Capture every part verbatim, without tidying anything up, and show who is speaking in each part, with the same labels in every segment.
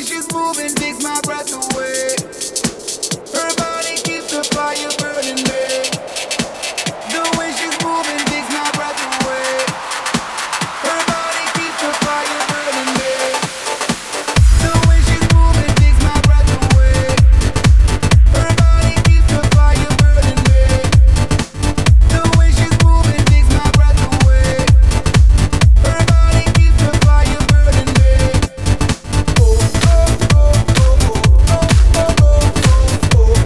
Speaker 1: she's moving takes my breath away. Her body keeps the fire burning me. The way she's moving takes my breath away. Her body keeps the fire burning me. The way she's moving takes my breath away. Her body keeps the fire burning me. The way she's moving takes my breath away. Her body keeps the fire burning me. Oh, oh, oh, oh, oh, oh, oh, oh, oh, oh,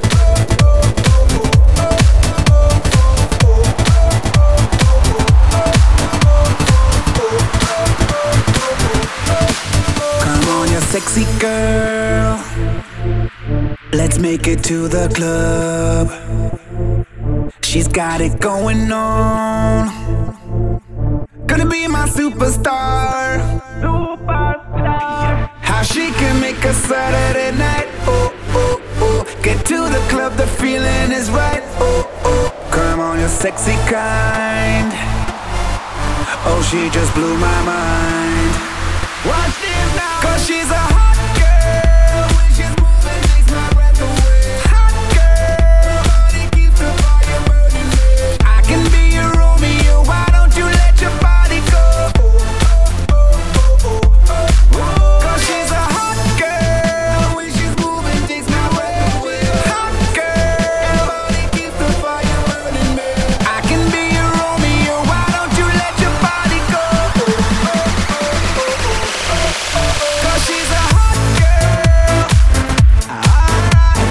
Speaker 2: Come on, you sexy girl. Let's make it to the club. She's got it going on. Gonna be my superstar. Superstar. How she can make a Saturday night. Oh, oh, oh. Get to the club, the feeling is right. Oh, oh. Come on, you sexy kind. Oh, she just blew my mind. Watch this now. Cause she's a hot girl. When she's moving, takes my breath away. Hot girl. Body keeps the fire burning me. I can be your Romeo. Why don't you let your body go? Oh, oh, oh, oh, oh, oh. Cause she's a hot girl. When she's moving, takes my breath away. Hot girl. Body keeps the fire burning me. I can be your Romeo. Why don't you let your body go? Oh, oh, oh, oh, oh. Cause she's a hot girl. Alright.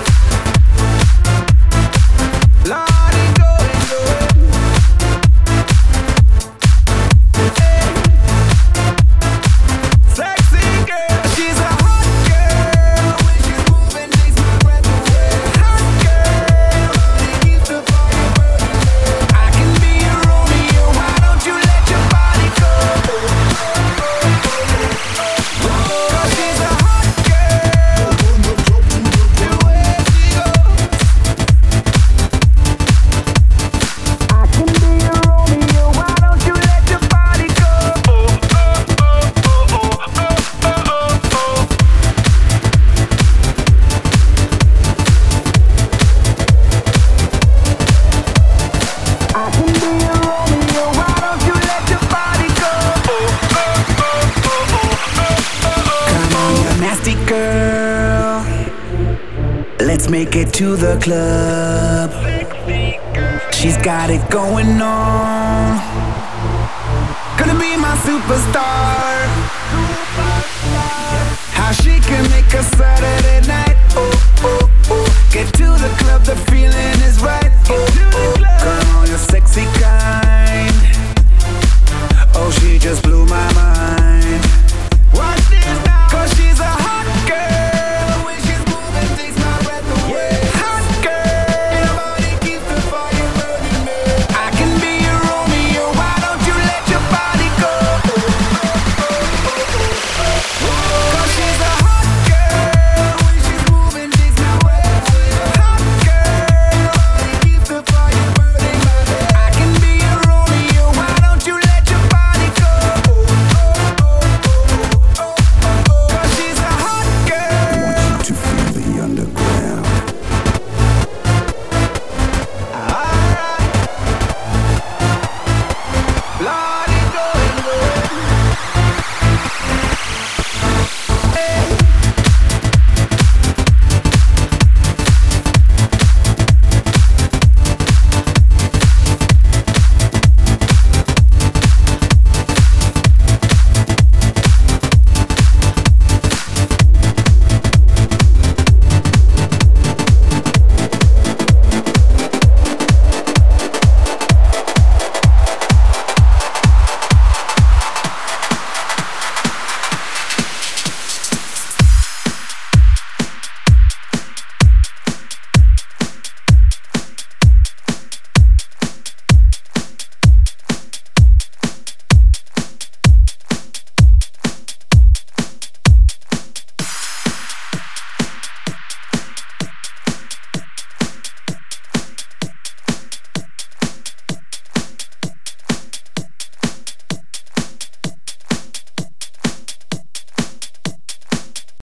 Speaker 2: Lordy, go and go. Hey. Sexy girl. She's a hot girl. When she's moving, takes my breath away. Hot girl. Body keeps the fire burning me. I can be your Romeo. Why don't you let your body go? Cause she's a hot girl. The way she goes. I can be your Romeo. Why don't you let your body go? I can be your Romeo. Why don't you let your body go? Come on, you nasty girl. Let's make it to the club. She's got it going on. Gonna be my superstar. How she can make a Saturday